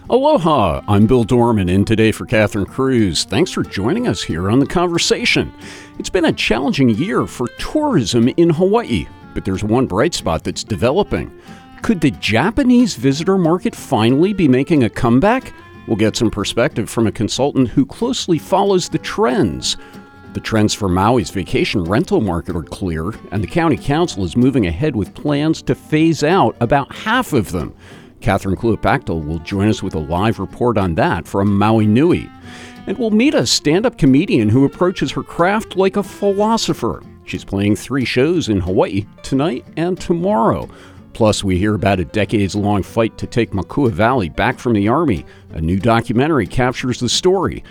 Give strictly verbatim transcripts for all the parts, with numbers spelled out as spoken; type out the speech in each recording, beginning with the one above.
Aloha, I'm Bill Dorman, in today for Catherine Cruz. Thanks for joining us here on The Conversation. It's been a challenging year for tourism in Hawaii, but there's one bright spot that's developing. Could the Japanese visitor market finally be making a comeback? We'll get some perspective from a consultant who closely follows the trends. The trends for Maui's vacation rental market are clear, and the county council is moving ahead with plans to phase out about half of them. Catherine Kluapaktal will join us with a live report on that from Maui Nui. And we'll meet a stand-up comedian who approaches her craft like a philosopher. She's playing three shows in Hawaii tonight and tomorrow. Plus, we hear about a decades-long fight to take Makua Valley back from the Army. A new documentary captures the story.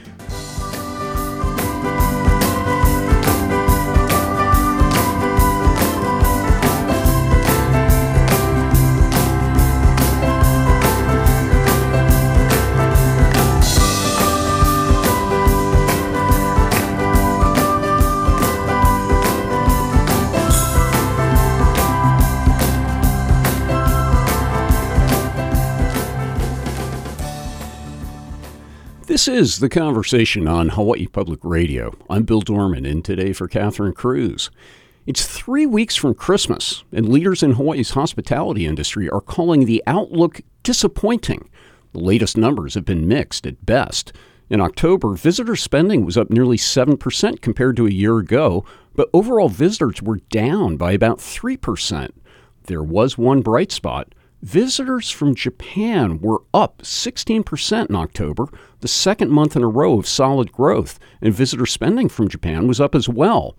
This is The Conversation on Hawaii Public Radio. I'm Bill Dorman, in today for Catherine Cruz. It's three weeks from Christmas, and leaders in Hawaii's hospitality industry are calling the outlook disappointing. The latest numbers have been mixed at best. In October, visitor spending was up nearly seven percent compared to a year ago, but overall visitors were down by about three percent. There was one bright spot. Visitors from Japan were up sixteen percent in October, the second month in a row of solid growth, and visitor spending from Japan was up as well.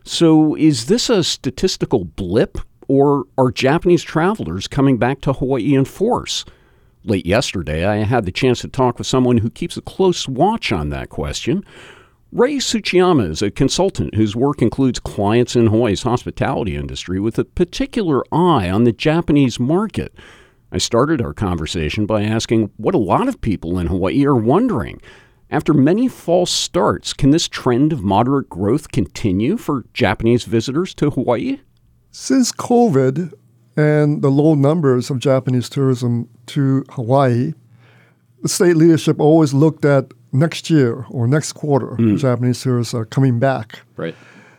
So is this a statistical blip, or are Japanese travelers coming back to Hawaii in force? Late yesterday, I had the chance to talk with someone who keeps a close watch on that question. Ray Tsuchiyama is a consultant whose work includes clients in Hawaii's hospitality industry with a particular eye on the Japanese market. I started our conversation by asking what a lot of people in Hawaii are wondering. After many false starts, can this trend of moderate growth continue for Japanese visitors to Hawaii? Since COVID and the low numbers of Japanese tourism to Hawaii, the state leadership always looked at next year or next quarter, mm. Japanese tourists are coming back. Right.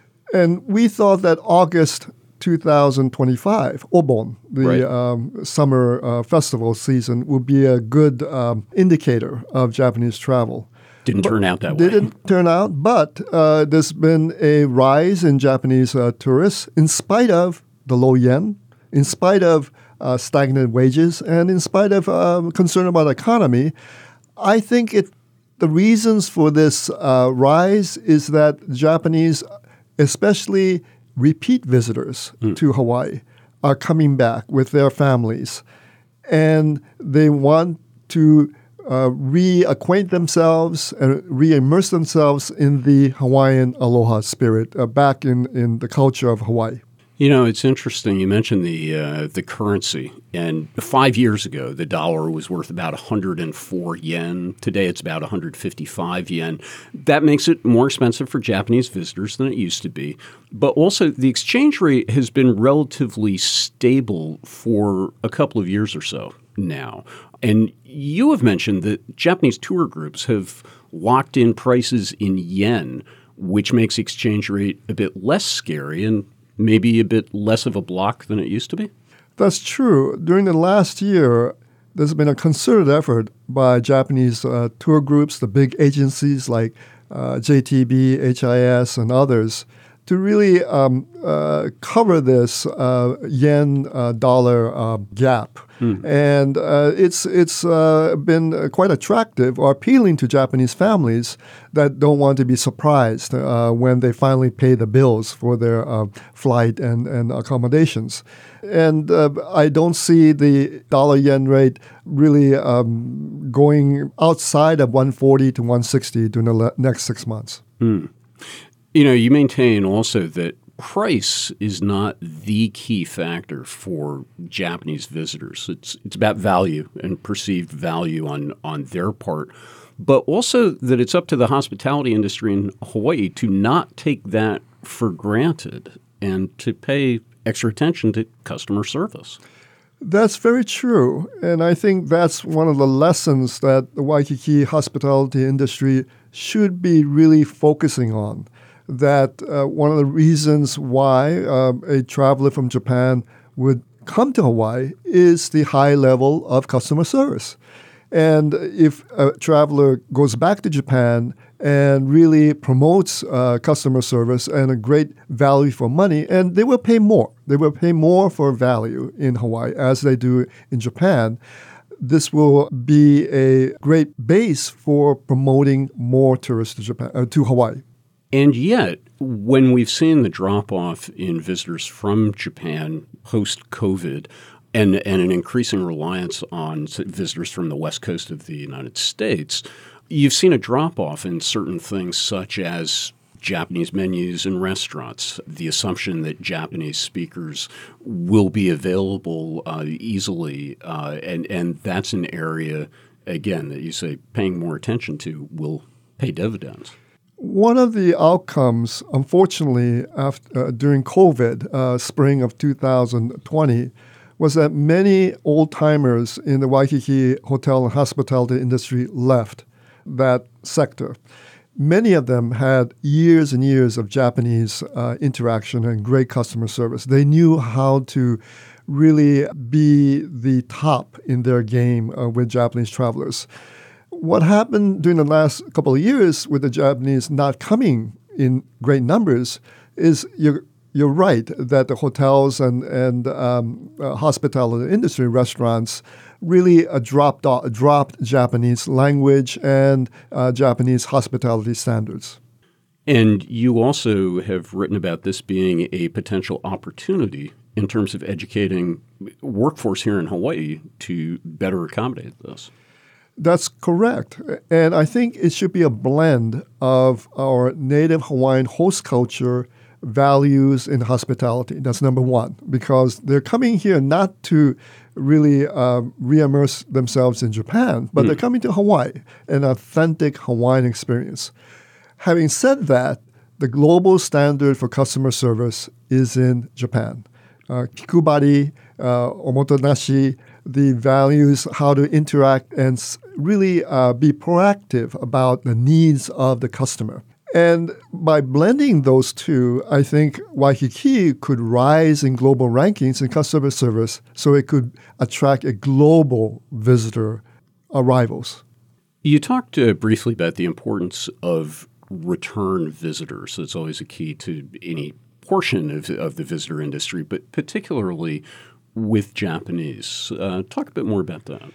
And we thought that August two thousand twenty-five, Obon, the right. um, summer uh, festival season, would be a good um, indicator of Japanese travel. Didn't but turn out that way. Didn't turn out, but uh, there's been a rise in Japanese uh, tourists in spite of the low yen, in spite of uh, stagnant wages, and in spite of uh, concern about the economy. I think it The reasons for this uh, rise is that Japanese, especially repeat visitors mm. to Hawaii, are coming back with their families. And they want to uh, reacquaint themselves and re-immerse themselves in the Hawaiian aloha spirit, uh, back in, in the culture of Hawaii. You know, it's interesting. You mentioned the uh, the currency. And five years ago, the dollar was worth about one hundred four yen. Today, it's about one hundred fifty-five yen. That makes it more expensive for Japanese visitors than it used to be. But also, the exchange rate has been relatively stable for a couple of years or so now. And you have mentioned that Japanese tour groups have locked in prices in yen, which makes the exchange rate a bit less scary and maybe a bit less of a block than it used to be? That's true. During the last year, there's been a concerted effort by Japanese uh, tour groups, the big agencies like uh, J T B, H I S, and others, to really um, uh, cover this uh, yen-dollar uh, uh, gap. Hmm. And uh, it's it's uh, been quite attractive or appealing to Japanese families that don't want to be surprised uh, when they finally pay the bills for their uh, flight and, and accommodations. And uh, I don't see the dollar-yen rate really um, going outside of one forty to one sixty during the le- next six months. Hmm. You know, you maintain also that price is not the key factor for Japanese visitors. It's it's about value and perceived value on, on their part, but also that it's up to the hospitality industry in Hawaii to not take that for granted and to pay extra attention to customer service. That's very true. And I think that's one of the lessons that the Waikiki hospitality industry should be really focusing on. That uh, one of the reasons why uh, a traveler from Japan would come to Hawaii is the high level of customer service. And if a traveler goes back to Japan and really promotes uh, customer service and a great value for money, and they will pay more. They will pay more for value in Hawaii as they do in Japan. This will be a great base for promoting more tourists to Japan, uh, to Hawaii. And yet, when we've seen the drop-off in visitors from Japan post-COVID and, and an increasing reliance on visitors from the west coast of the United States, you've seen a drop-off in certain things such as Japanese menus in restaurants, the assumption that Japanese speakers will be available uh, easily, uh, and, and that's an area, again, that you say paying more attention to will pay dividends. One of the outcomes, unfortunately, after, uh, during COVID, uh, spring of two thousand twenty, was that many old-timers in the Waikiki hotel and hospitality industry left that sector. Many of them had years and years of Japanese uh, interaction and great customer service. They knew how to really be the top in their game uh, with Japanese travelers. What happened during the last couple of years with the Japanese not coming in great numbers is you're, you're right that the hotels and, and um, uh, hospitality industry, restaurants, really uh, dropped, uh, dropped Japanese language and uh, Japanese hospitality standards. And you also have written about this being a potential opportunity in terms of educating workforce here in Hawaii to better accommodate this. That's correct. And I think it should be a blend of our native Hawaiian host culture, values, and hospitality. That's number one, because they're coming here not to really uh, re-immerse themselves in Japan, but mm. they're coming to Hawaii, an authentic Hawaiian experience. Having said that, the global standard for customer service is in Japan. Uh, kikubari, uh, omotenashi, the values, how to interact and really uh, be proactive about the needs of the customer. And by blending those two, I think Waikiki could rise in global rankings in customer service so it could attract a global visitor arrivals. You talked uh, briefly about the importance of return visitors. It's always a key to any portion of, of the visitor industry, but particularly with Japanese. Uh, talk a bit more about that.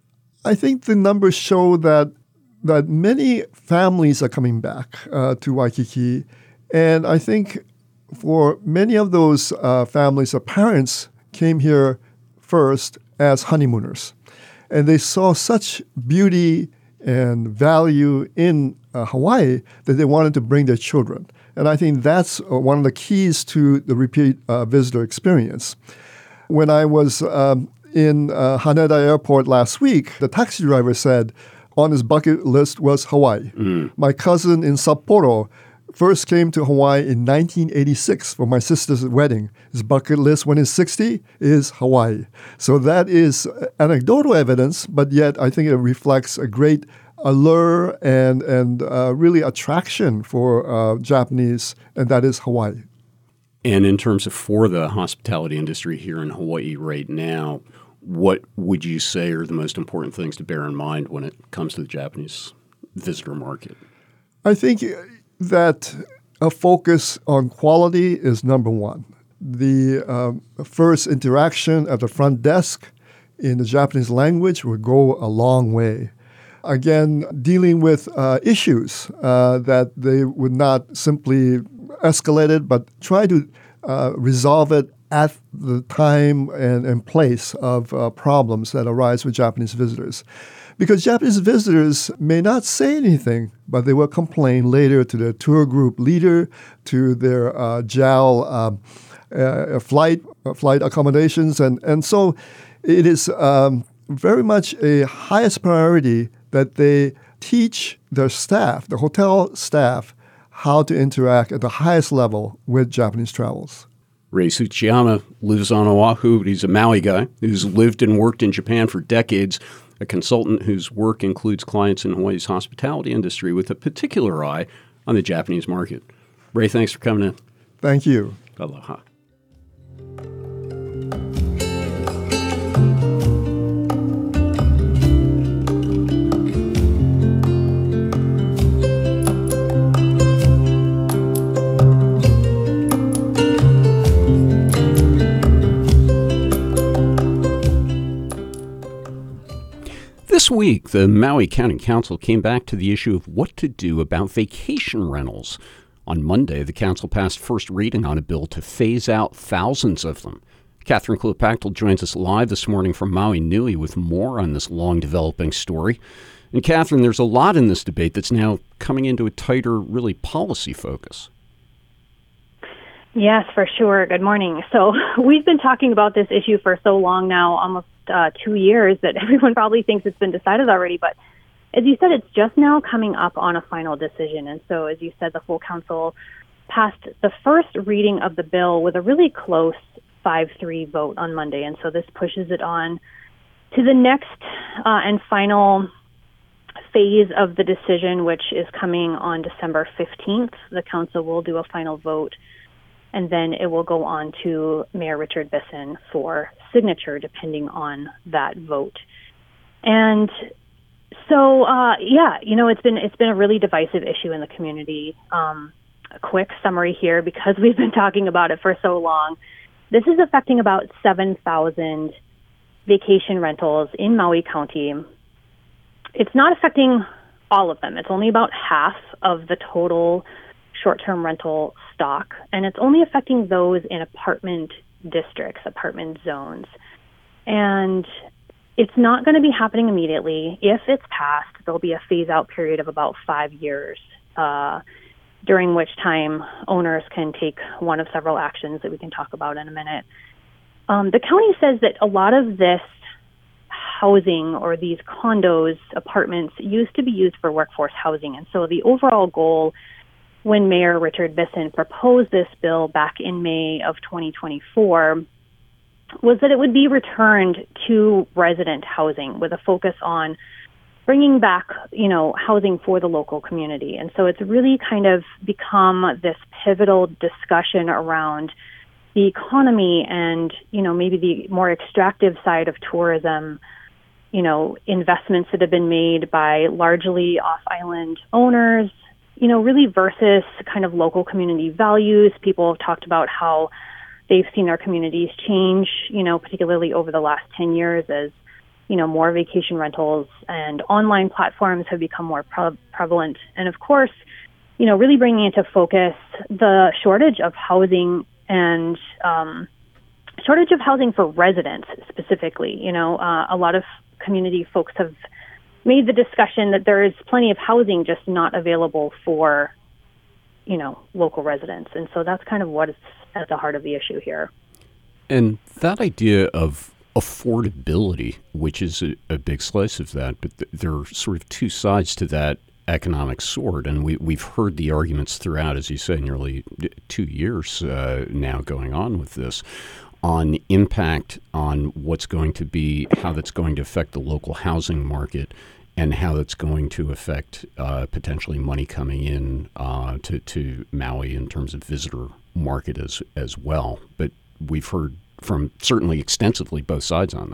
I think the numbers show that that many families are coming back uh, to Waikiki, and I think for many of those uh, families, the parents came here first as honeymooners, and they saw such beauty and value in uh, Hawaii that they wanted to bring their children. And I think that's uh, one of the keys to the repeat uh, visitor experience. When I was um, in uh, Haneda Airport last week, the taxi driver said on his bucket list was Hawaii. Mm. My cousin in Sapporo first came to Hawaii in nineteen eighty-six for my sister's wedding. His bucket list when he's sixty is Hawaii. So that is anecdotal evidence, but yet I think it reflects a great allure and, and uh, really attraction for uh, Japanese, and that is Hawaii. And in terms of for the hospitality industry here in Hawaii right now, what would you say are the most important things to bear in mind when it comes to the Japanese visitor market? I think that a focus on quality is number one. The um, first interaction at the front desk in the Japanese language would go a long way. Again, dealing with uh, issues uh, that they would not simply escalate it, but try to uh, resolve it at the time and, and place of uh, problems that arise with Japanese visitors. Because Japanese visitors may not say anything, but they will complain later to their tour group leader, to their uh, J A L uh, uh, flight uh, flight accommodations. And, and so it is um, very much a highest priority that they teach their staff, the hotel staff, how to interact at the highest level with Japanese travelers. Ray Tsuchiyama lives on Oahu, but he's a Maui guy who's lived and worked in Japan for decades, a consultant whose work includes clients in Hawaii's hospitality industry with a particular eye on the Japanese market. Ray, thanks for coming in. Thank you. Aloha. This week, the Maui County Council came back to the issue of what to do about vacation rentals. On Monday, the council passed first reading on a bill to phase out thousands of them. Catherine Klopachtel joins us live this morning from Maui Nui with more on this long-developing story. And Catherine, there's a lot in this debate that's now coming into a tighter, really, policy focus. Yes, for sure. Good morning. So we've been talking about this issue for so long now, almost uh, two years, that everyone probably thinks it's been decided already. But as you said, it's just now coming up on a final decision. And so, as you said, the full council passed the first reading of the bill with a really close five three vote on Monday. And so this pushes it on to the next uh, and final phase of the decision, which is coming on December fifteenth. The council will do a final vote, and then it will go on to Mayor Richard Bisson for signature, depending on that vote. And so, uh, yeah, you know, it's been it's been a really divisive issue in the community. Um, a quick summary here, because we've been talking about it for so long. This is affecting about seven thousand vacation rentals in Maui County. It's not affecting all of them. It's only about half of the total short-term rental stock, and it's only affecting those in apartment districts, apartment zones. And it's not going to be happening immediately. If it's passed, there'll be a phase-out period of about five years, uh, during which time owners can take one of several actions that we can talk about in a minute. Um, the county says that a lot of this housing, or these condos, apartments, used to be used for workforce housing. And so the overall goal when Mayor Richard Bisson proposed this bill back in May of twenty twenty-four was that it would be returned to resident housing with a focus on bringing back, you know, housing for the local community. And so it's really kind of become this pivotal discussion around the economy and, you know, maybe the more extractive side of tourism, you know, investments that have been made by largely off-island owners, you know, really versus kind of local community values. People have talked about how they've seen their communities change, you know, particularly over the last ten years as, you know, more vacation rentals and online platforms have become more pre- prevalent. And of course, you know, really bringing into focus the shortage of housing and um, shortage of housing for residents specifically. You know, uh, a lot of community folks have made the discussion that there is plenty of housing just not available for, you know, local residents. And so that's kind of what is at the heart of the issue here. And that idea of affordability, which is a, a big slice of that, but th- there are sort of two sides to that economic sword. And we, we've heard the arguments throughout, as you say, nearly two years uh, now going on with this, on impact on what's going to be, how that's going to affect the local housing market, and how that's going to affect uh, potentially money coming in uh, to, to Maui in terms of visitor market as as well. But we've heard from certainly extensively both sides on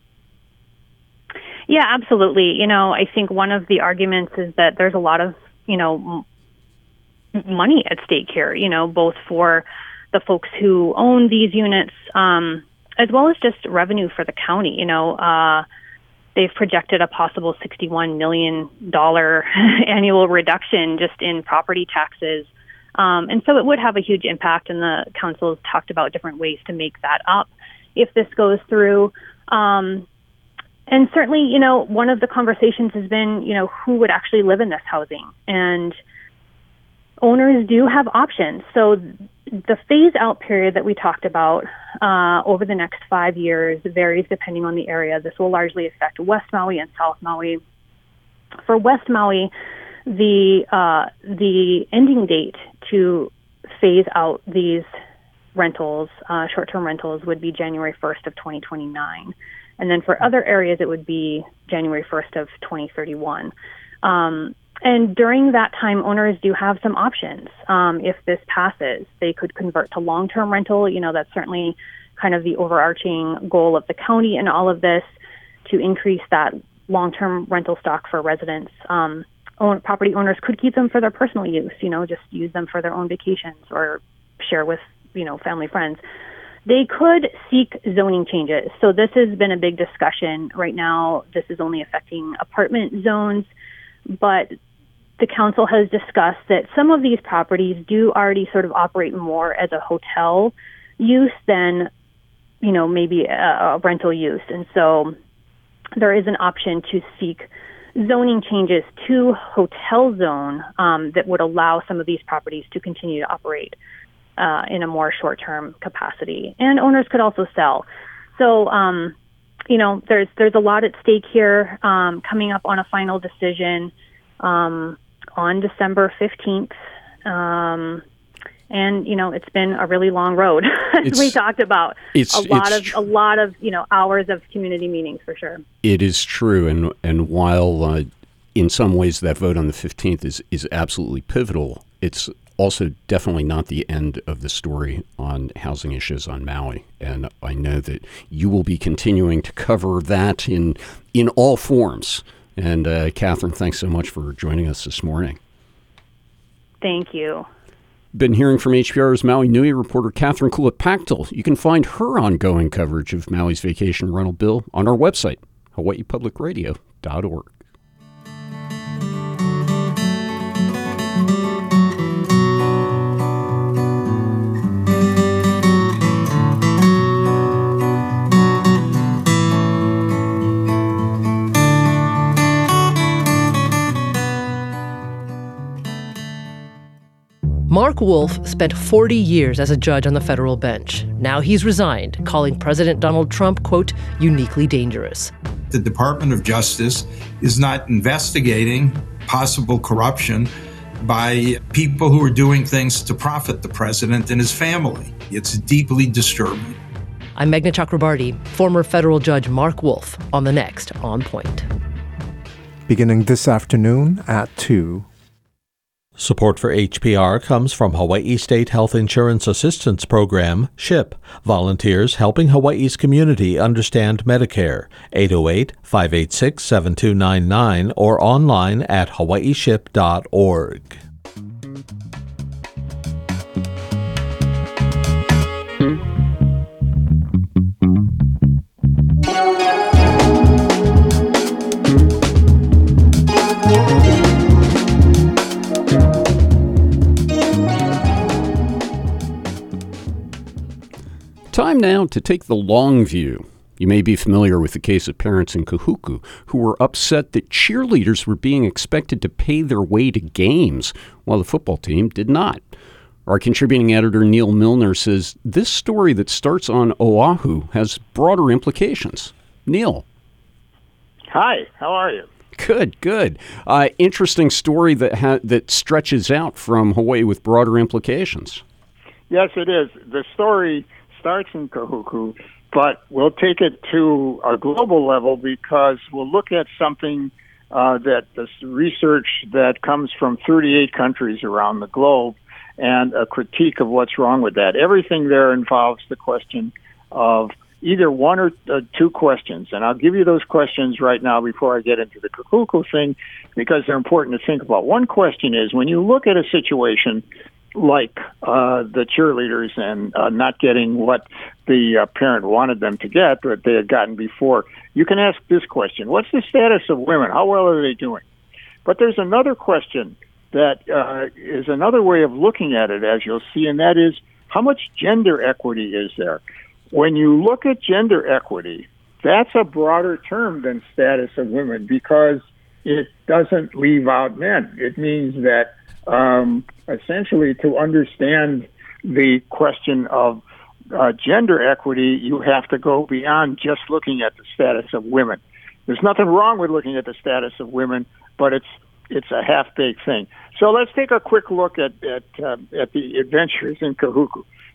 that. Yeah, absolutely. You know, I think one of the arguments is that there's a lot of, you know, m- money at stake here, you know, both for the folks who own these units, um, as well as just revenue for the county. You know, uh, they've projected a possible sixty-one million dollars annual reduction just in property taxes. Um, and so it would have a huge impact, and the council has talked about different ways to make that up if this goes through. Um, and certainly, you know, one of the conversations has been, you know, who would actually live in this housing? And owners do have options. So the phase-out period that we talked about uh, over the next five years varies depending on the area. This will largely affect West Maui and South Maui. For West Maui, the uh, the ending date to phase out these rentals, uh, short-term rentals, would be January first of twenty twenty-nine. And then for other areas, it would be January first of twenty thirty-one. Um, and during that time, owners do have some options. Um, if this passes, they could convert to long-term rental. You know, that's certainly kind of the overarching goal of the county in all of this, to increase that long-term rental stock for residents. Um, own, property owners could keep them for their personal use, you know, just use them for their own vacations or share with, you know, family, friends. They could seek zoning changes. So this has been a big discussion. Right now, this is only affecting apartment zones, but the council has discussed that some of these properties do already sort of operate more as a hotel use than, you know, maybe a, a rental use. And so there is an option to seek zoning changes to hotel zone um, that would allow some of these properties to continue to operate uh, in a more short-term capacity. And owners could also sell. So, um, you know, there's there's a lot at stake here, um, coming up on a final decision um, on December fifteenth. Um, and, you know, it's been a really long road, as it's, we talked about. It's, a lot it's of a lot of, you know, hours of community meetings for sure. It is true. And, and while uh, in some ways that vote on the fifteenth is, is absolutely pivotal, it's also definitely not the end of the story on housing issues on Maui. And I know that you will be continuing to cover that in in all forms. And uh, Catherine, thanks so much for joining us this morning. Thank you. Been hearing from H P R's Maui Nui reporter Catherine Kulit-Pachtel. You can find her ongoing coverage of Maui's vacation rental bill on our website, hawaii public radio dot org. Mark Wolf spent forty years as a judge on the federal bench. Now he's resigned, calling President Donald Trump, quote, uniquely dangerous. The Department of Justice is not investigating possible corruption by people who are doing things to profit the president and his family. It's deeply disturbing. I'm Meghna Chakrabarty. Former federal judge Mark Wolf on the next On Point. Beginning this afternoon at two. Support for H P R comes from Hawaii State Health Insurance Assistance Program, SHIP, volunteers helping Hawaii's community understand Medicare, eight oh eight, five eight six, seven two nine nine, or online at hawaii ship dot org. Time now to take the long view. You may be familiar with the case of parents in Kahuku who were upset that cheerleaders were being expected to pay their way to games while the football team did not. Our contributing editor Neil Milner says this story that starts on Oahu has broader implications. Neil. Hi, how are you? Good, good. Uh, interesting story that ha- that stretches out from Hawaii with broader implications. Yes, it is. The story starts in Kahuku, but we'll take it to a global level because we'll look at something uh, that this research that comes from thirty-eight countries around the globe and a critique of what's wrong with that. Everything there involves the question of either one or uh, two questions, and I'll give you those questions right now before I get into the Kahuku thing because they're important to think about. One question is, when you look at a situation like uh, the cheerleaders and uh, not getting what the uh, parent wanted them to get, but they had gotten before, you can ask this question: what's the status of women? How well are they doing? But there's another question that uh, is another way of looking at it, as you'll see, and that is, how much gender equity is there? When you look at gender equity, that's a broader term than status of women because it doesn't leave out men. It means that Um, essentially, to understand the question of uh, gender equity, you have to go beyond just looking at the status of women. There's nothing wrong with looking at the status of women, but it's it's a half-baked thing. So let's take a quick look at at, uh, at the adventures in Kahuku.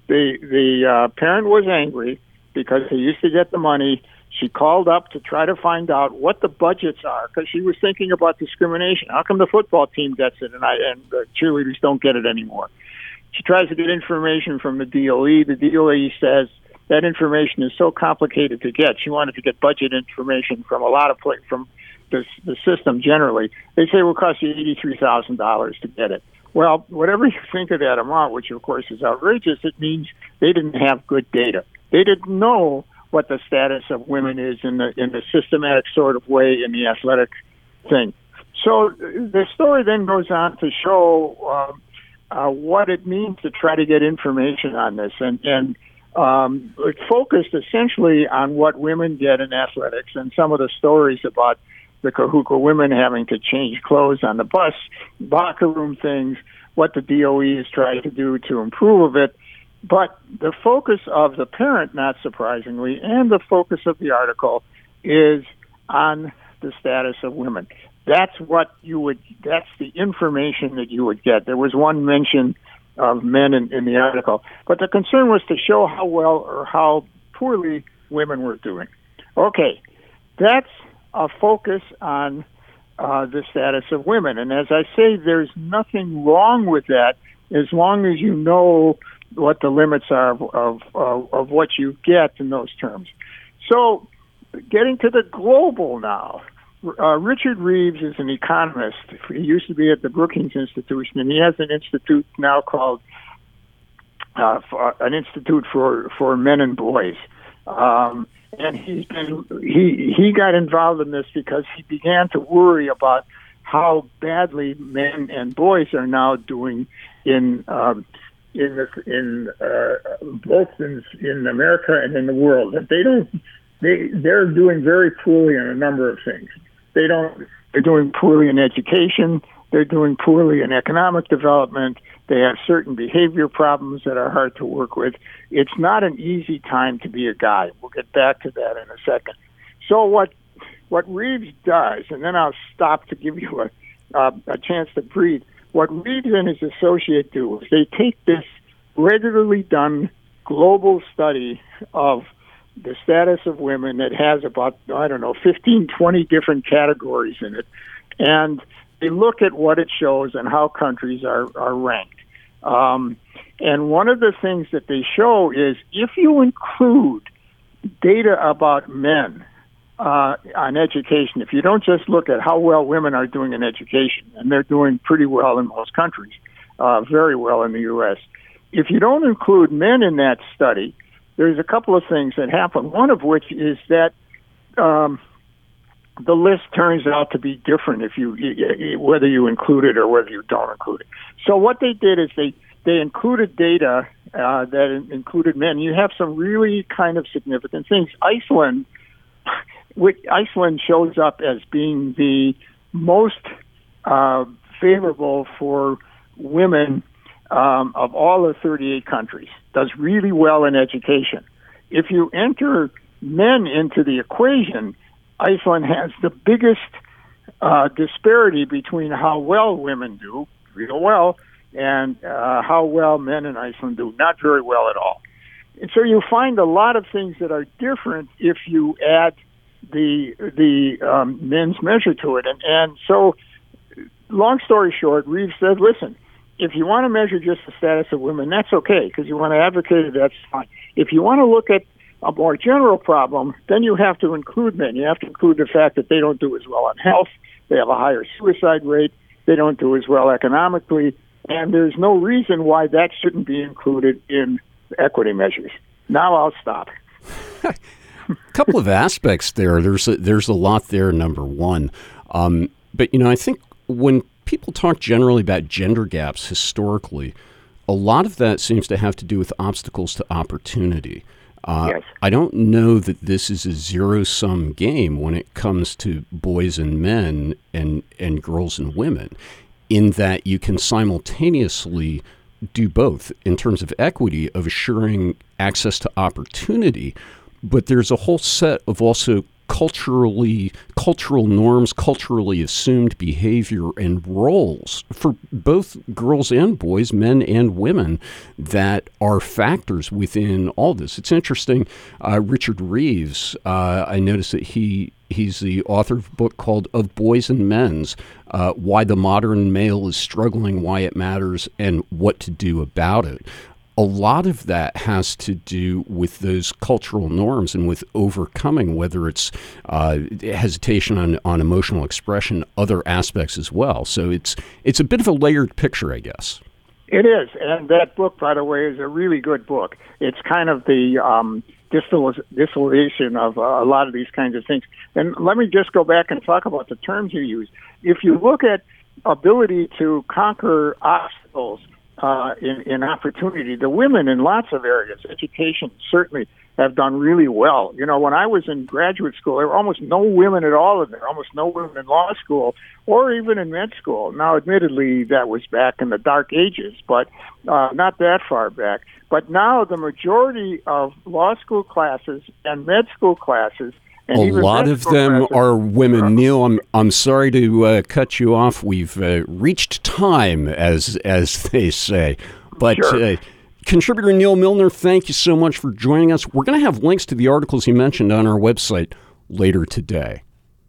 the the uh, parent was angry because he used to get the money. She called up to try to find out what the budgets are because she was thinking about discrimination. How come the football team gets it and I and the cheerleaders don't get it anymore? She tries to get information from the D O E. The D O E says that information is so complicated to get. She wanted to get budget information from a lot of places, from the, the system generally. They say it will cost you eighty-three thousand dollars to get it. Well, whatever you think of that amount, which of course is outrageous, it means they didn't have good data. They didn't know what the status of women is in the in the systematic sort of way in the athletic thing. So the story then goes on to show uh, uh, what it means to try to get information on this, and and um, it focused essentially on what women get in athletics and some of the stories about the Kahuku women having to change clothes on the bus, locker room things, what the D O E is trying to do to improve it. But the focus of the parent, not surprisingly, and the focus of the article is on the status of women. That's what you would, that's the information that you would get. There was one mention of men in, in the article, but the concern was to show how well or how poorly women were doing. Okay, that's a focus on uh, the status of women. And as I say, there's nothing wrong with that as long as you know what the limits are of, of, of, of what you get in those terms. So getting to the global now, uh, Richard Reeves is an economist. He used to be at the Brookings Institution, and he has an institute now called uh, for, an Institute for, for Men and Boys. Um, and he's been, he, he got involved in this because he began to worry about how badly men and boys are now doing in um, in the, in uh, both in, in America and in the world. That they don't they they're doing very poorly in a number of things. They don't they're doing poorly in education. They're doing poorly in economic development. They have certain behavior problems that are hard to work with. It's not an easy time to be a guy. We'll get back to that in a second. So what what Reeves does, and then I'll stop to give you a uh, a chance to breathe. What Reeves and his associate do is they take this regularly done global study of the status of women that has about, I don't know, fifteen, twenty different categories in it, and they look at what it shows and how countries are, are ranked. Um, and one of the things that they show is if you include data about men uh, on education, if you don't just look at how well women are doing in education, and they're doing pretty well in most countries, uh, very well in the U S, if you don't include men in that study, there's a couple of things that happen, one of which is that um, the list turns out to be different if you whether you include it or whether you don't include it. So what they did is they, they included data uh, that included men. You have some really kind of significant things. Iceland, which Iceland shows up as being the most uh, favorable for women um, of all the thirty-eight countries, does really well in education. If you enter men into the equation, Iceland has the biggest uh, disparity between how well women do, real well, and uh, how well men in Iceland do, not very well at all. And so you find a lot of things that are different if you add the the um, men's measure to it. And, and so, long story short, Reeves said, listen, if you want to measure just the status of women, that's okay, because you want to advocate it, that's fine. If you want to look at a more general problem, then you have to include men. You have to include the fact that they don't do as well on health, they have a higher suicide rate, they don't do as well economically, and there's no reason why that shouldn't be included in equity measures. Now I'll stop. A couple of aspects there. There's a, there's a lot there, number one. Um, but, you know, I think when people talk generally about gender gaps historically, a lot of that seems to have to do with obstacles to opportunity. Uh, yes. I don't know that this is a zero-sum game when it comes to boys and men and, and girls and women, in that you can simultaneously do both in terms of equity, of assuring access to opportunity, but there's a whole set of also culturally cultural norms, culturally assumed behavior and roles for both girls and boys, men and women, that are factors within all this. It's interesting. Uh, Richard Reeves, uh, I noticed that he he's the author of a book called Of Boys and Men's, uh, Why the Modern Male is Struggling, Why It Matters, and What to Do About It. A lot of that has to do with those cultural norms and with overcoming, whether it's uh, hesitation on, on emotional expression, other aspects as well. So it's it's a bit of a layered picture, I guess. It is, and that book, by the way, is a really good book. It's kind of the um, distil- distillation of uh, a lot of these kinds of things. And let me just go back and talk about the terms you use. If you look at ability to conquer obstacles, Uh, in, in opportunity, the women in lots of areas, education certainly, have done really well. You know, when I was in graduate school, there were almost no women at all in there, almost no women in law school or even in med school. Now, admittedly, that was back in the dark ages, but uh, not that far back. But now the majority of law school classes and med school classes, and a lot of them are women. Neil, I'm I'm sorry to uh, cut you off. We've uh, reached time, as as they say. But sure. uh, contributor Neil Milner, thank you so much for joining us. We're going to have links to the articles you mentioned on our website later today.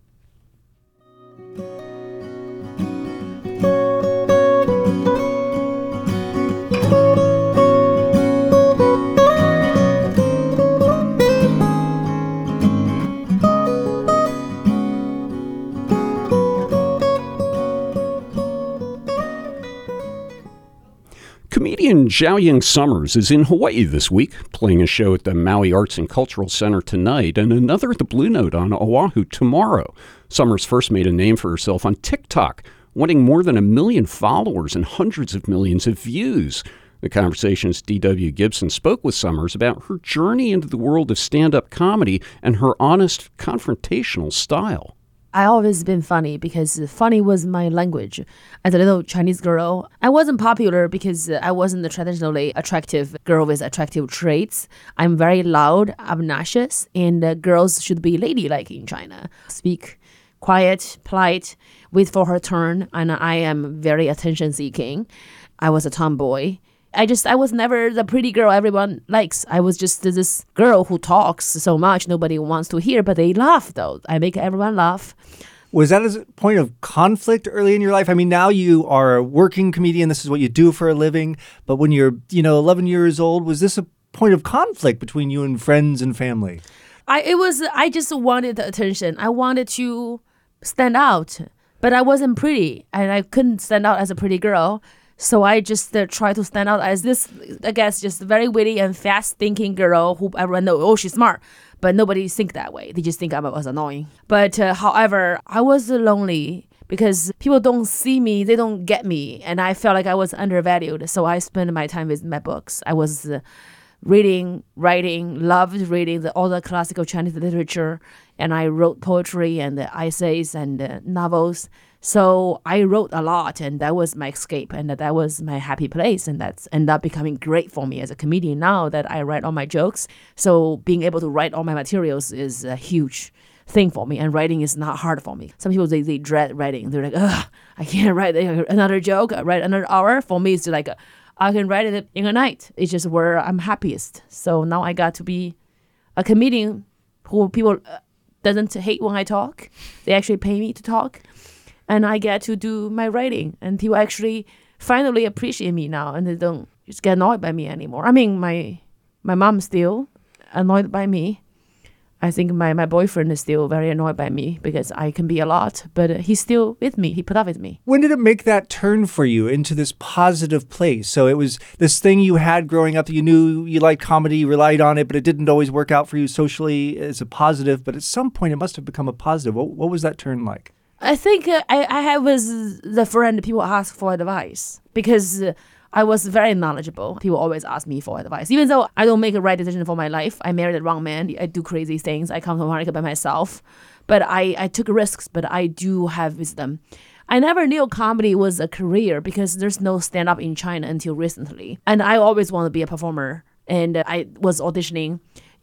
Comedian Xiaoying Summers is in Hawaii this week, playing a show at the Maui Arts and Cultural Center tonight and another at the Blue Note on Oahu tomorrow. Summers first made a name for herself on TikTok, winning more than a million followers and hundreds of millions of views. The Conversation's D W Gibson spoke with Summers about her journey into the world of stand-up comedy and her honest, confrontational style. I always been funny because funny was my language. As a little Chinese girl, I wasn't popular because I wasn't the traditionally attractive girl with attractive traits. I'm very loud, obnoxious, and uh, girls should be ladylike in China. Speak quiet, polite, wait for her turn, and I am very attention-seeking. I was a tomboy. I just, I was never the pretty girl everyone likes. I was just this girl who talks so much nobody wants to hear, but they laugh though. I make everyone laugh. Was that a point of conflict early in your life? I mean, now you are a working comedian. This is what you do for a living. But when you're, you know, eleven years old, was this a point of conflict between you and friends and family? I, it was, I just wanted the attention. I wanted to stand out, but I wasn't pretty and I couldn't stand out as a pretty girl. So I just uh, try to stand out as this, I guess, just very witty and fast-thinking girl who everyone knows, oh, she's smart. But nobody think that way. They just think I was annoying. But uh, however, I was lonely because people don't see me, they don't get me. And I felt like I was undervalued. So I spent my time with my books. I was uh, reading, writing, loved reading the, all the classical Chinese literature. And I wrote poetry and uh, essays and uh, novels. So I wrote a lot, and that was my escape, and that was my happy place, and that's ended up becoming great for me as a comedian now that I write all my jokes. So being able to write all my materials is a huge thing for me, and writing is not hard for me. Some people, they, they dread writing. They're like, ugh, I can't write another joke, write another hour. For me, it's like, I can write it in a night. It's just where I'm happiest. So now I got to be a comedian who people doesn't hate when I talk. They actually pay me to talk. And I get to do my writing, and people actually finally appreciate me now, and they don't just get annoyed by me anymore. I mean, my my mom still annoyed by me. I think my, my boyfriend is still very annoyed by me because I can be a lot, but uh, he's still with me. He put up with me. When did it make that turn for you into this positive place? So it was this thing you had growing up that you knew you liked comedy, you relied on it, but it didn't always work out for you socially as a positive. But at some point, it must have become a positive. What, what was that turn like? I think uh, I, I have was the friend people ask for advice because uh, I was very knowledgeable. People always ask me for advice. Even though I don't make a right decision for my life, I married the wrong man, I do crazy things, I come to America by myself, but I, I took risks, but I do have wisdom. I never knew comedy was a career because there's no stand-up in China until recently. And I always want to be a performer. And I was auditioning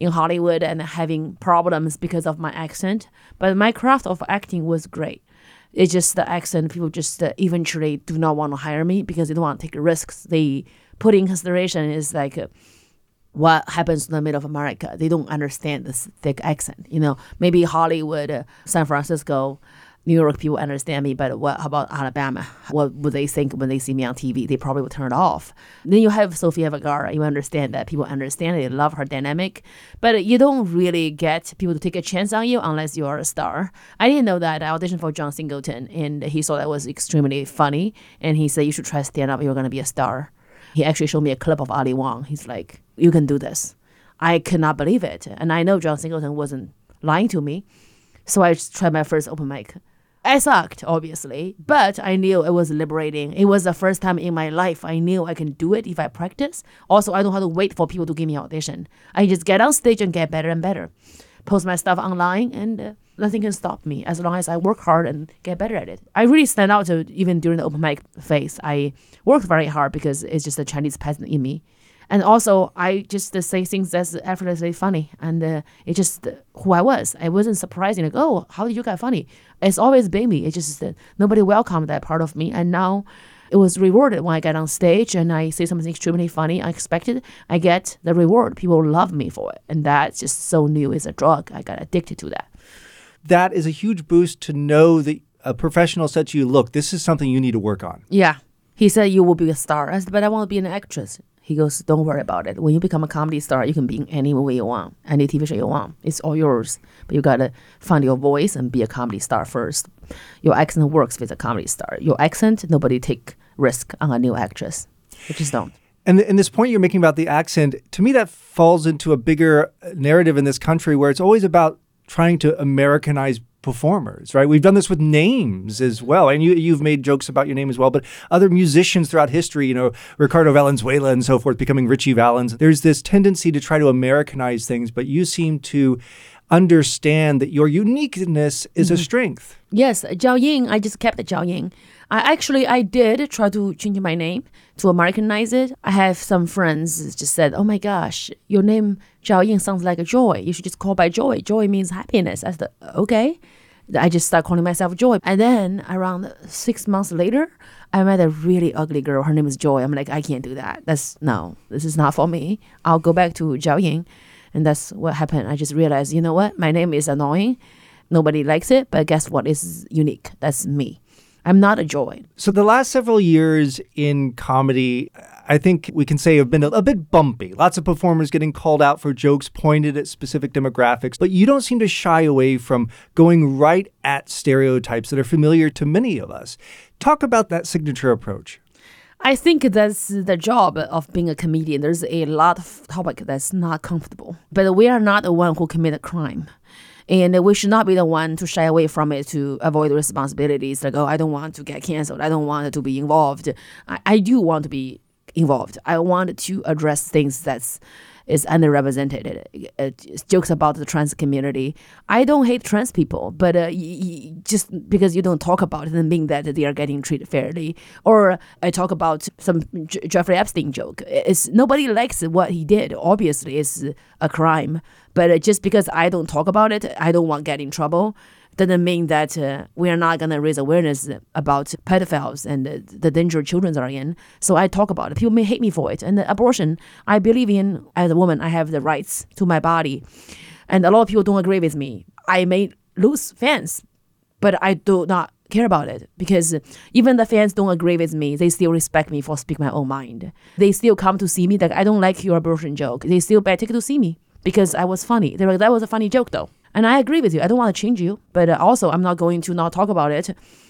in Hollywood and having problems because of my accent. But my craft of acting was great. It's just the accent. People just uh, eventually do not want to hire me because they don't want to take risks. They put in consideration is like uh, what happens in the middle of America. They don't understand this thick accent. You know, maybe Hollywood, uh, San Francisco, New York people understand me, but what how about Alabama? What would they think when they see me on T V? They probably would turn it off. Then you have Sofia Vergara. You understand that people understand it. They love her dynamic, but you don't really get people to take a chance on you unless you are a star. I didn't know that. I auditioned for John Singleton, and he saw that was extremely funny, and he said, you should try stand up. You're going to be a star. He actually showed me a clip of Ali Wong. He's like, you can do this. I could not believe it. And I know John Singleton wasn't lying to me. So I tried my first open mic. I sucked, obviously, but I knew it was liberating. It was the first time in my life I knew I can do it if I practice. Also, I don't have to wait for people to give me an audition. I just get on stage and get better and better. Post my stuff online, and uh, nothing can stop me as long as I work hard and get better at it. I really stand out to, even during the open mic phase. I worked very hard because it's just a Chinese peasant in me. And also, I just uh, say things that's effortlessly funny. And uh, it's just uh, who I was. I wasn't surprising, like, oh, how did you get funny? It's always been me. It's just uh, nobody welcomed that part of me. And now it was rewarded when I get on stage and I say something extremely funny, unexpected. I get the reward. People love me for it. And that's just so new. It's a drug. I got addicted to that. That is a huge boost to know that a professional said to you, look, this is something you need to work on. Yeah. He said, you will be a star. I said, but I want to be an actress. He goes, don't worry about it. When you become a comedy star, you can be in any movie you want, any T V show you want. It's all yours. But you got to find your voice and be a comedy star first. Your accent works with a comedy star. Your accent, nobody take risk on a new actress. You just don't. And, th- and this point you're making about the accent, to me that falls into a bigger narrative in this country where it's always about trying to Americanize performers, right? We've done this with names as well. And you, you've made jokes about your name as well, but other musicians throughout history, you know, Ricardo Valenzuela and so forth, becoming Richie Valens. There's this tendency to try to Americanize things, but you seem to understand that your uniqueness is mm-hmm. a strength. Yes, Zhao Ying, I just kept Zhao Ying. I actually, I did try to change my name to Americanize it. I have some friends just said, oh my gosh, your name Zhao Ying sounds like a Joy. You should just call by Joy. Joy means happiness. I said, okay. I just started calling myself Joy. And then around six months later, I met a really ugly girl. Her name is Joy. I'm like, I can't do that. That's, no, this is not for me. I'll go back to Zhao Ying. And that's what happened. I just realized, you know what? My name is annoying. Nobody likes it, but guess what? It's unique. That's me. I'm not a Joy. So the last several years in comedy, I think we can say have been a, a bit bumpy. Lots of performers getting called out for jokes pointed at specific demographics, but you don't seem to shy away from going right at stereotypes that are familiar to many of us. Talk about that signature approach. I think that's the job of being a comedian. There's a lot of topic that's not comfortable, but we are not the one who commit a crime. And we should not be the one to shy away from it to avoid responsibilities. Like, oh, I don't want to get canceled. I don't want to be involved. I, I do want to be involved. I want to address things that's is underrepresented. Uh, jokes about the trans community. I don't hate trans people, but uh, y- y- just because you don't talk about it doesn't mean that they are getting treated fairly. Or I talk about some J- Jeffrey Epstein joke. It's nobody likes what he did. Obviously, it's a crime. But uh, just because I don't talk about it, I don't want to get in trouble. Doesn't mean that uh, we are not going to raise awareness about pedophiles and uh, the danger children are in. So I talk about it. People may hate me for it. And the abortion, I believe in, as a woman, I have the rights to my body. And a lot of people don't agree with me. I may lose fans, but I do not care about it because even the fans don't agree with me. They still respect me for speaking my own mind. They still come to see me. Like, I don't like your abortion joke. They still buy ticket to see me because I was funny. They're like, that was a funny joke though. And I agree with you. I don't want to change you, but uh, also I'm not going to not talk about it.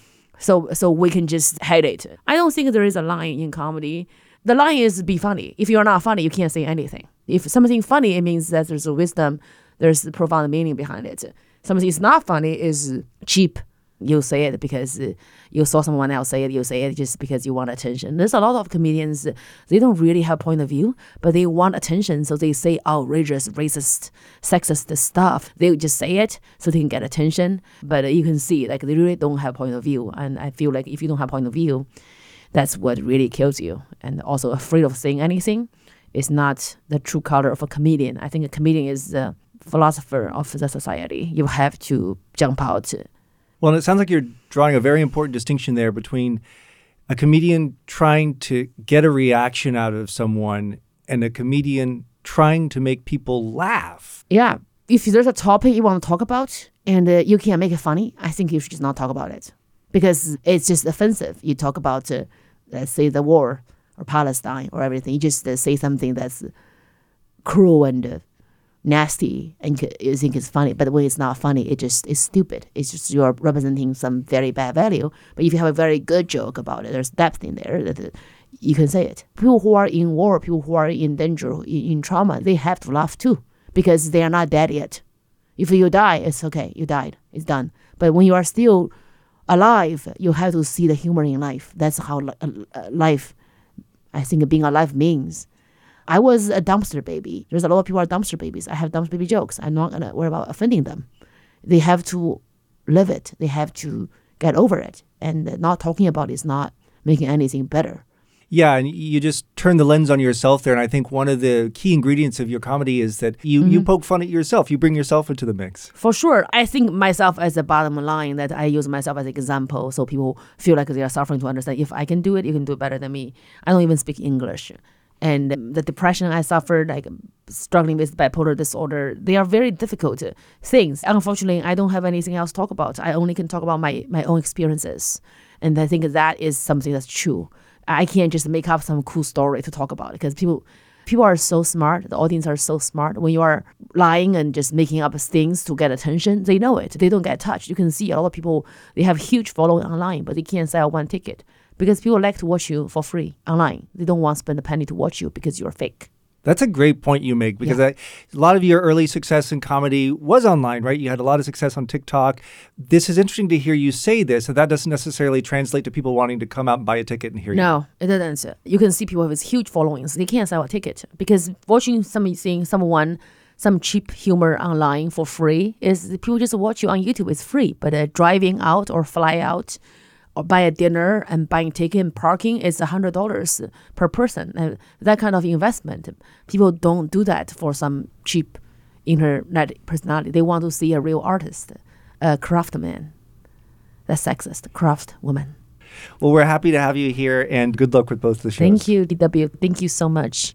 So so we can just hate it. I don't think there is a line in comedy. The line is be funny. If you're not funny, you can't say anything. If something funny, it means that there's a wisdom, there's a profound meaning behind it. Something is not funny is cheap. You say it because you saw someone else say it. You say it just because you want attention. There's a lot of comedians, they don't really have point of view, but they want attention. So they say outrageous, racist, sexist stuff. They just say it so they can get attention. But you can see, like, they really don't have point of view. And I feel like if you don't have point of view, that's what really kills you. And also afraid of saying anything is not the true color of a comedian. I think a comedian is the philosopher of the society. You have to jump out. Well, it sounds like you're drawing a very important distinction there between a comedian trying to get a reaction out of someone and a comedian trying to make people laugh. Yeah. If there's a topic you want to talk about and uh, you can't make it funny, I think you should just not talk about it because it's just offensive. You talk about, uh, let's say, the war or Palestine or everything. You just uh, say something that's cruel and uh, nasty and you think it's funny. But when it's not funny, it just is stupid. It's just you're representing some very bad value. But if you have a very good joke about it, there's depth in there that uh, you can say it. People who are in war, people who are in danger, in, in trauma, they have to laugh too because they are not dead yet. If you die, it's okay. You died. It's done. But when you are still alive, you have to see the humor in life. That's how li- uh, life, I think being alive means. I was a dumpster baby. There's a lot of people who are dumpster babies. I have dumpster baby jokes. I'm not going to worry about offending them. They have to live it. They have to get over it. And not talking about it is not making anything better. Yeah, and you just turn the lens on yourself there. And I think one of the key ingredients of your comedy is that you, Mm-hmm. you poke fun at yourself. You bring yourself into the mix. For sure. I think myself as a bottom line, that I use myself as an example so people feel like they are suffering to understand if I can do it, you can do it better than me. I don't even speak English. And the depression I suffered, like struggling with bipolar disorder, they are very difficult things. Unfortunately, I don't have anything else to talk about. I only can talk about my, my own experiences. And I think that is something that's true. I can't just make up some cool story to talk about it because people people are so smart. The audience are so smart. When you are lying and just making up things to get attention, they know it. They don't get touched. You can see a lot of people, they have huge following online, but they can't sell one ticket because people like to watch you for free online. They don't want to spend a penny to watch you because you're fake. That's a great point you make because Yeah. I, a lot of your early success in comedy was online, right? You had a lot of success on TikTok. This is interesting to hear you say this, and that doesn't necessarily translate to people wanting to come out and buy a ticket and hear you. No, it doesn't. You can see people with huge followings. They can't sell a ticket because watching something, someone, some cheap humor online for free is people just watch you on YouTube. It's free, but uh, driving out or fly out or buy a dinner and buying ticket and parking is one hundred dollars per person. And that kind of investment, people don't do that for some cheap internet personality. They want to see a real artist, a craftsman. That's sexist, craft woman. Well, we're happy to have you here, and good luck with both the shows. Thank you, D W. Thank you so much.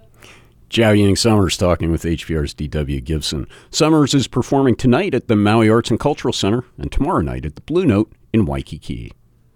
Jiao-Ying Summers talking with H P R's D W Gibson. Summers is performing tonight at the Maui Arts and Cultural Center and tomorrow night at the Blue Note in Waikiki.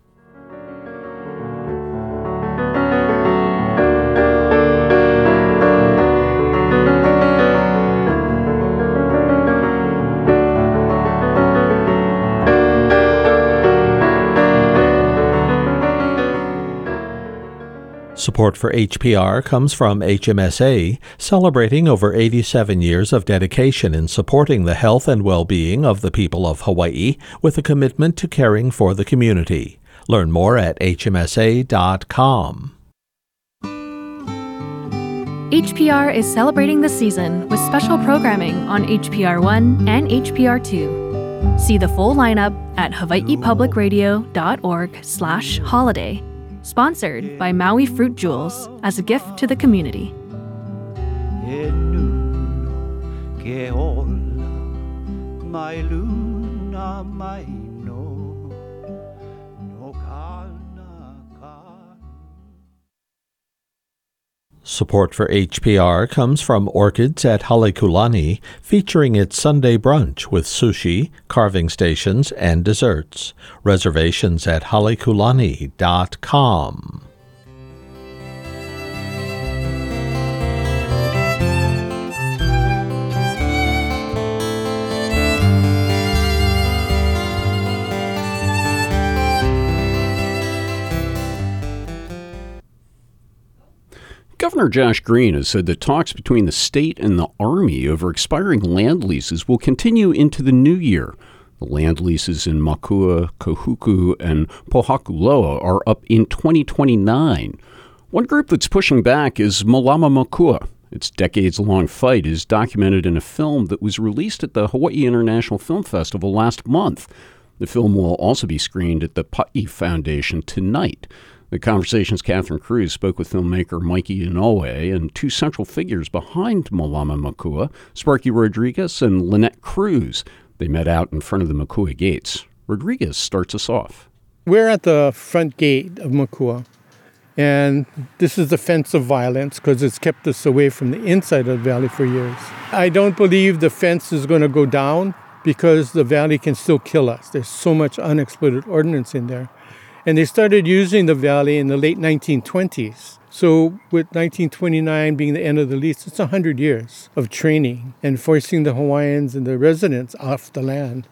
Support for H P R comes from H M S A, celebrating over eighty-seven years of dedication in supporting the health and well-being of the people of Hawaii with a commitment to caring for the community. Learn more at H M S A dot com. H P R is celebrating the season with special programming on H P R one and H P R two. See the full lineup at hawaii public radio dot org slash holiday. Sponsored by Maui Fruit Jewels as a gift to the community. Support for H P R comes from Orchids at Halekulani, featuring its Sunday brunch with sushi, carving stations, and desserts. Reservations at halekulani dot com. Governor Josh Green has said that talks between the state and the Army over expiring land leases will continue into the new year. The land leases in Makua, Kahuku, and Pohakuloa are up in twenty twenty-nine. One group that's pushing back is Malama Makua. Its decades-long fight is documented in a film that was released at the Hawaii International Film Festival last month. The film will also be screened at the Pa'i Foundation tonight. The Conversation's Catherine Cruz spoke with filmmaker Mikey Inoue and two central figures behind Malama Makua, Sparky Rodriguez and Lynette Cruz. They met out in front of the Makua gates. Rodriguez starts us off. We're at the front gate of Makua, and this is the fence of violence because it's kept us away from the inside of the valley for years. I don't believe the fence is going to go down because the valley can still kill us. There's so much unexploded ordnance in there. And they started using the valley in the late nineteen twenties. So with nineteen twenty-nine being the end of the lease, it's one hundred years of training and forcing the Hawaiians and the residents off the land.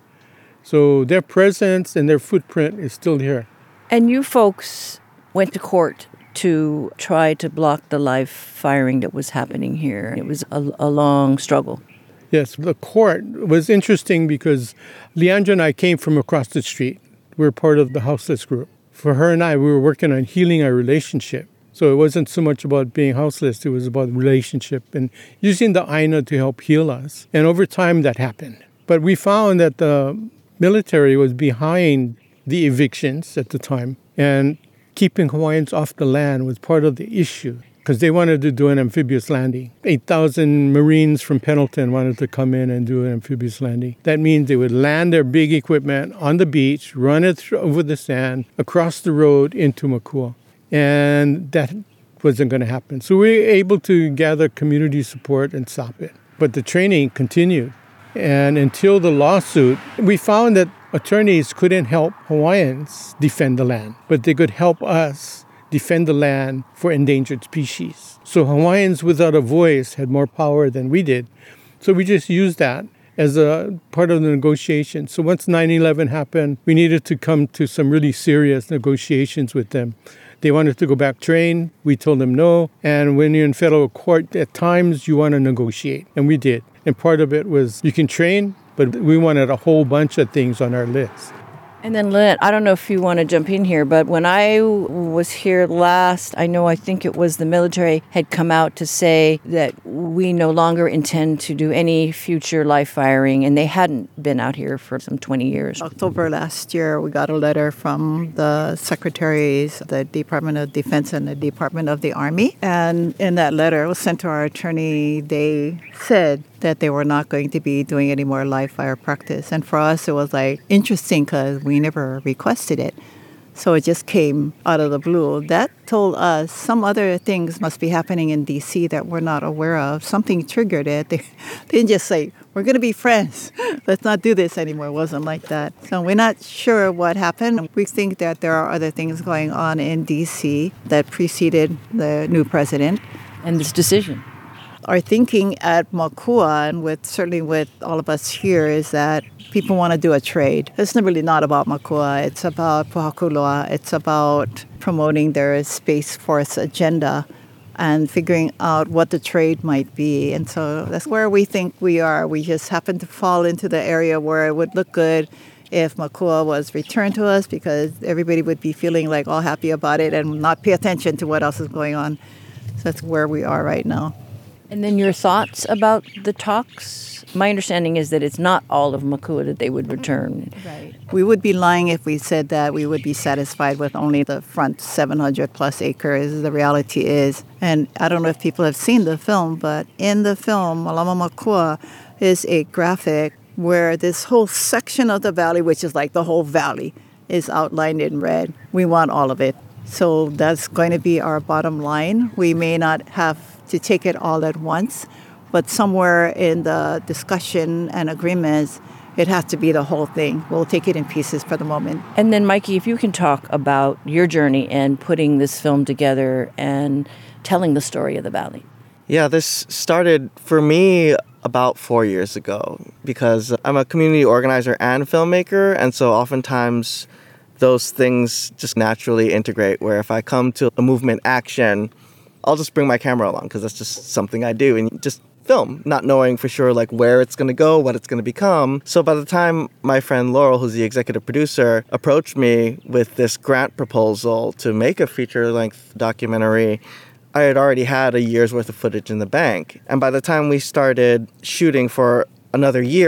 So their presence and their footprint is still here. And you folks went to court to try to block the live firing that was happening here. It was a, a long struggle. Yes, the court was interesting because Leandra and I came from across the street. We were part of the houseless group. For her and I, we were working on healing our relationship. So it wasn't so much about being houseless, it was about relationship and using the aina to help heal us. And over time, that happened. But we found that the military was behind the evictions at the time, and keeping Hawaiians off the land was part of the issue because they wanted to do an amphibious landing. eight thousand Marines from Pendleton wanted to come in and do an amphibious landing. That means they would land their big equipment on the beach, run it through, over the sand, across the road into Makua. And that wasn't going to happen. So we were able to gather community support and stop it. But the training continued. And until the lawsuit, we found that attorneys couldn't help Hawaiians defend the land, but they could help us defend the land for endangered species. So Hawaiians without a voice had more power than we did. So we just used that as a part of the negotiation. So once nine eleven happened, we needed to come to some really serious negotiations with them. They wanted to go back train. We told them no. And when you're in federal court, at times you want to negotiate. And we did. And part of it was you can train, but we wanted a whole bunch of things on our list. And then, Lynette, I don't know if you want to jump in here, but when I was here last, I know I think it was the military had come out to say that we no longer intend to do any future live firing, and they hadn't been out here for some twenty years. October last year, we got a letter from the secretaries, the Department of Defense and the Department of the Army. And in that letter, it was sent to our attorney. They said that they were not going to be doing any more live fire practice. And for us, it was like interesting because we never requested it. So it just came out of the blue. That told us some other things must be happening in D C that we're not aware of. Something triggered it. They, they didn't just say, we're going to be friends. Let's not do this anymore. It wasn't like that. So we're not sure what happened. We think that there are other things going on in D C that preceded the new president. And this decision. Our thinking at Makua, and with certainly with all of us here, is that people want to do a trade. It's really not about Makua. It's about Pohakuloa. It's about promoting their Space Force agenda and figuring out what the trade might be. And so that's where we think we are. We just happen to fall into the area where it would look good if Makua was returned to us because everybody would be feeling like all happy about it and not pay attention to what else is going on. So that's where we are right now. And then your thoughts about the talks? My understanding is that it's not all of Makua that they would return. Right. We would be lying if we said that we would be satisfied with only the front seven hundred plus acres. The reality is, and I don't know if people have seen the film, but in the film, Malama Makua is a graphic where this whole section of the valley, which is like the whole valley, is outlined in red. We want all of it. So that's going to be our bottom line. We may not have to take it all at once, but somewhere in the discussion and agreements, it has to be the whole thing. We'll take it in pieces for the moment. And then, Mikey, if you can talk about your journey and putting this film together and telling the story of the valley. Yeah, this started for me about four years ago because I'm a community organizer and filmmaker, and so oftentimes those things just naturally integrate, where if I come to a movement action, I'll just bring my camera along because that's just something I do and just film, not knowing for sure like where it's going to go, what it's going to become. So by the time my friend Laurel, who's the executive producer, approached me with this grant proposal to make a feature-length documentary, I had already had a year's worth of footage in the bank. And by the time we started shooting for another year,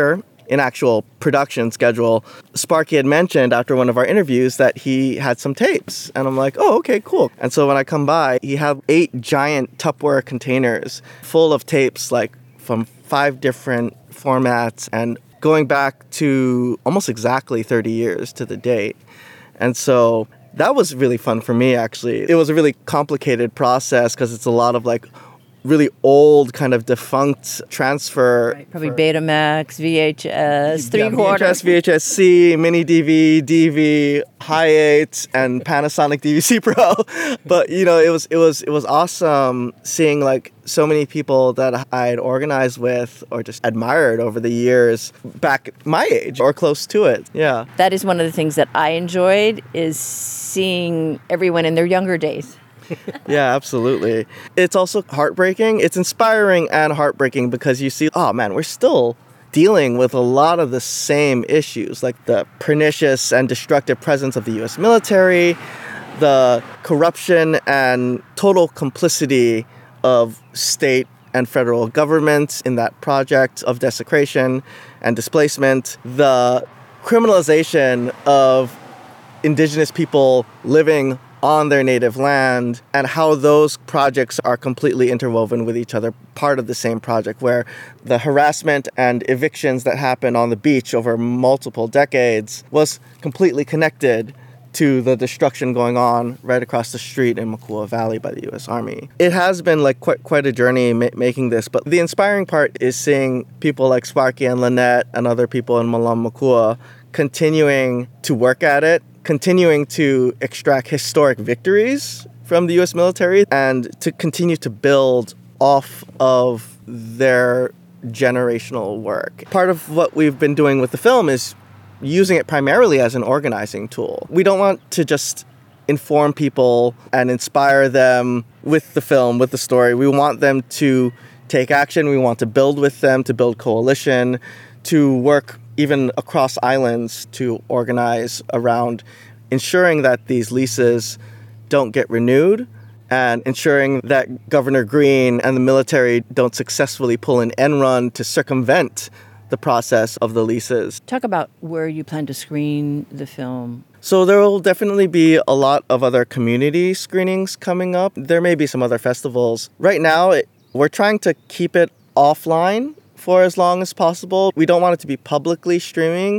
in actual production schedule. Sparky had mentioned after one of our interviews that he had some tapes. And I'm like, oh, okay, cool. And so when I come by, he had eight giant Tupperware containers full of tapes, like from five different formats and going back to almost exactly thirty years to the date. And so that was really fun for me, actually. It was a really complicated process because it's a lot of like really old kind of defunct transfer. Right, probably Betamax, V H S, three quarter. V H S, V H S C, Mini D V, D V, Hi eight, and Panasonic D V C Pro. But you know, it was it was it was awesome seeing like so many people that I had organized with or just admired over the years back my age or close to it. Yeah. That is one of the things that I enjoyed is seeing everyone in their younger days. Yeah, absolutely. It's also heartbreaking. It's inspiring and heartbreaking because you see, oh man, we're still dealing with a lot of the same issues, like the pernicious and destructive presence of the U S military, the corruption and total complicity of state and federal governments in that project of desecration and displacement, the criminalization of indigenous people living on their native land, and how those projects are completely interwoven with each other, part of the same project, where the harassment and evictions that happened on the beach over multiple decades was completely connected to the destruction going on right across the street in Makua Valley by the U S Army. It has been like quite quite a journey ma- making this, but the inspiring part is seeing people like Sparky and Lynette and other people in Malam Makua continuing to work at it, continuing to extract historic victories from the U S military and to continue to build off of their generational work. Part of what we've been doing with the film is using it primarily as an organizing tool. We don't want to just inform people and inspire them with the film, with the story. We want them to take action. We want to build with them, to build coalition, to work even across islands to organize around ensuring that these leases don't get renewed and ensuring that Governor Green and the military don't successfully pull an end run to circumvent the process of the leases. Talk about where you plan to screen the film. So there will definitely be a lot of other community screenings coming up. There may be some other festivals. Right now, it, we're trying to keep it offline for as long as possible. We don't want it to be publicly streaming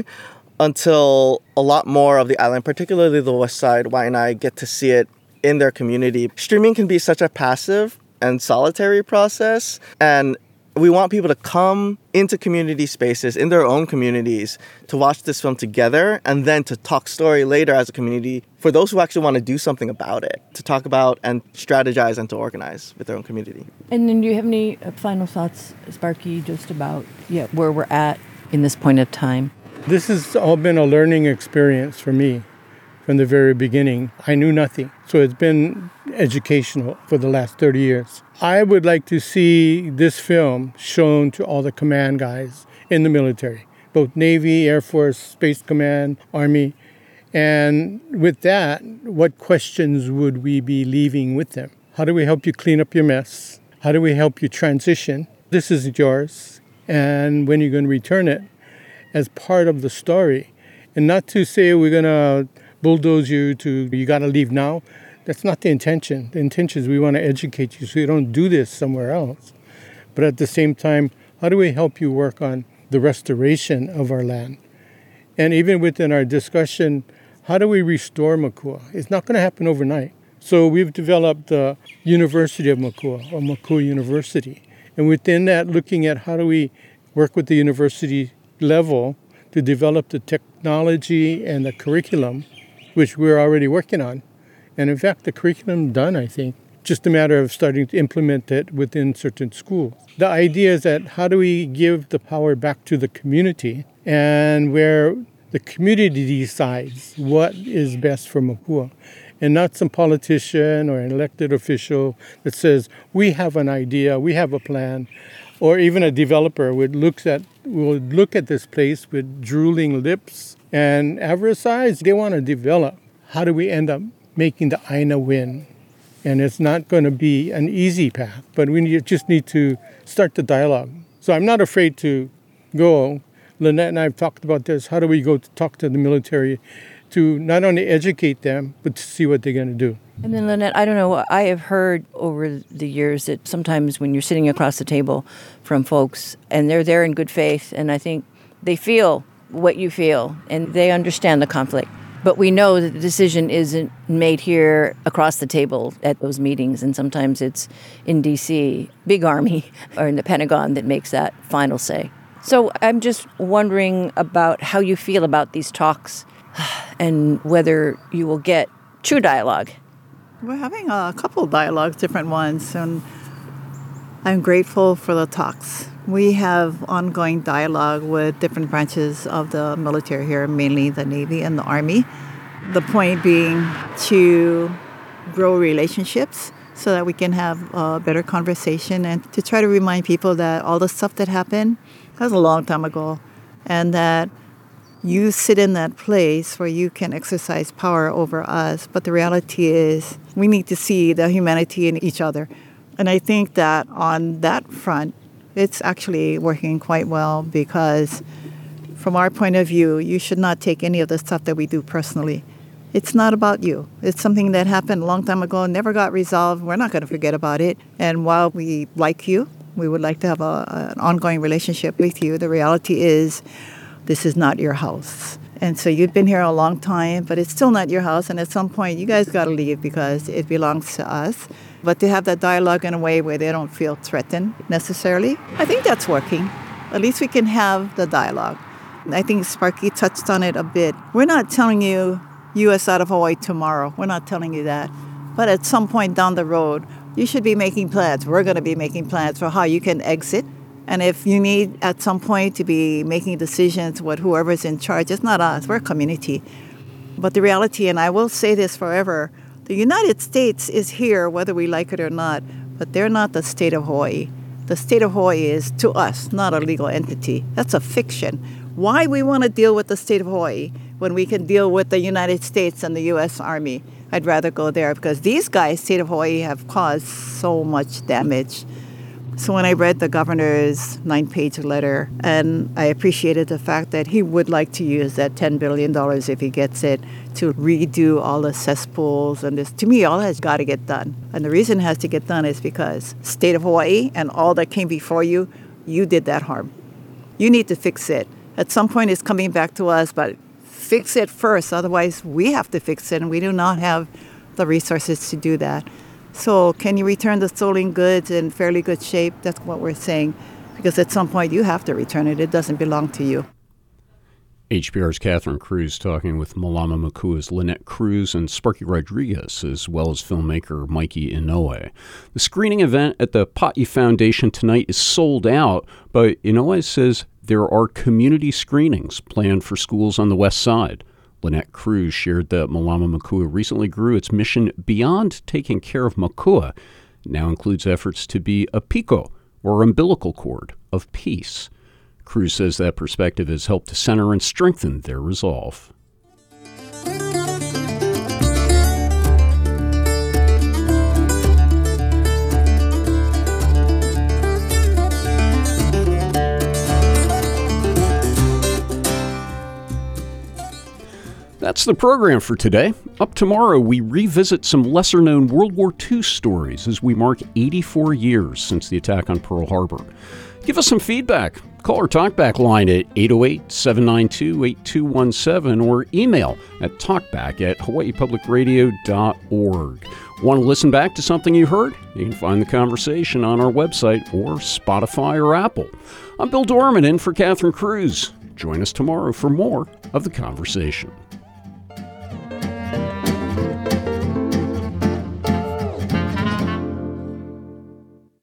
until a lot more of the island, particularly the west side, Waianae, get to see it in their community. Streaming can be such a passive and solitary process, and we want people to come into community spaces in their own communities to watch this film together and then to talk story later as a community for those who actually want to do something about it, to talk about and strategize and to organize with their own community. And then do you have any final thoughts, Sparky, just about yeah, where we're at in this point of time? This has all been a learning experience for me from the very beginning. I knew nothing, so it's been educational for the last thirty years. I would like to see this film shown to all the command guys in the military, both Navy, Air Force, Space Command, Army. And with that, what questions would we be leaving with them? How do we help you clean up your mess? How do we help you transition? This is yours. And when you're going to return it as part of the story. And not to say we're going to bulldoze you to, you got to leave now. That's not the intention. The intention is we want to educate you so you don't do this somewhere else. But at the same time, how do we help you work on the restoration of our land? And even within our discussion, how do we restore Makua? It's not going to happen overnight. So we've developed the University of Makua, or Makua University. And within that, looking at how do we work with the university level to develop the technology and the curriculum, which we're already working on. And in fact, the curriculum done, I think, just a matter of starting to implement it within certain schools. The idea is that how do we give the power back to the community, and where the community decides what is best for Makua, and not some politician or an elected official that says, we have an idea, we have a plan, or even a developer would look at would look at this place with drooling lips and avarice eyes. They want to develop. How do we end up making the Aina win? And it's not going to be an easy path, but we need, just need to start the dialogue. So I'm not afraid to go Lynette and I have talked about this. How do we go to talk to the military to not only educate them, but to see what they're going to do? And then, Lynette, I don't know, I have heard over the years that sometimes when you're sitting across the table from folks, and they're there in good faith, and I think they feel what you feel, and they understand the conflict. But we know that the decision isn't made here across the table at those meetings, and sometimes it's in D C, big army, or in the Pentagon that makes that final say. So I'm just wondering about how you feel about these talks and whether you will get true dialogue. We're having a couple of dialogues, different ones, and I'm grateful for the talks. We have ongoing dialogue with different branches of the military here, mainly the Navy and the Army. The point being to grow relationships so that we can have a better conversation and to try to remind people that all the stuff that happened, that was a long time ago, and that you sit in that place where you can exercise power over us. But the reality is we need to see the humanity in each other. And I think that on that front, it's actually working quite well because from our point of view, you should not take any of the stuff that we do personally. It's not about you. It's something that happened a long time ago, never got resolved. We're not going to forget about it. And while we like you, we would like to have a, an ongoing relationship with you, the reality is this is not your house. And so you've been here a long time, but it's still not your house. And at some point, you guys got to leave because it belongs to us. But to have that dialogue in a way where they don't feel threatened necessarily, I think that's working. At least we can have the dialogue. I think Sparky touched on it a bit. We're not telling you U S out of Hawaii tomorrow. We're not telling you that. But at some point down the road, you should be making plans. We're going to be making plans for how you can exit. And if you need at some point to be making decisions with whoever's in charge, it's not us. We're a community. But the reality, and I will say this forever, the United States is here whether we like it or not, but they're not the state of Hawaii. The state of Hawaii is, to us, not a legal entity. That's a fiction. Why we want to deal with the state of Hawaii when we can deal with the United States and the U S Army? I'd rather go there because these guys, state of Hawaii, have caused so much damage. So when I read the governor's nine-page letter, and I appreciated the fact that he would like to use that ten billion dollars if he gets it to redo all the cesspools and this, to me, all has got to get done. And the reason it has to get done is because state of Hawaii and all that came before you, you did that harm. You need to fix it. At some point, it's coming back to us, but fix it first. Otherwise, we have to fix it, and we do not have the resources to do that. So can you return the stolen goods in fairly good shape? That's what we're saying. Because at some point, you have to return it. It doesn't belong to you. H P R's Catherine Cruz talking with Malama Makua's Lynette Cruz and Sparky Rodriguez, as well as filmmaker Mikey Inoue. The screening event at the Pa'i Foundation tonight is sold out, but Inoue says there are community screenings planned for schools on the west side. Lynette Cruz shared that Malama Makua recently grew its mission beyond taking care of Makua. It now includes efforts to be a piko, or umbilical cord, of peace. Cruz says that perspective has helped to center and strengthen their resolve. That's the program for today. Up tomorrow, we revisit some lesser-known World War Two stories as we mark eighty-four years since the attack on Pearl Harbor. Give us some feedback. Call our talkback line at eight oh eight, seven nine two, eight two one seven or email at talkback at hawaii public radio dot org. Want to listen back to something you heard? You can find the conversation on our website or Spotify or Apple. I'm Bill Dorman in for Catherine Cruz. Join us tomorrow for more of the conversation.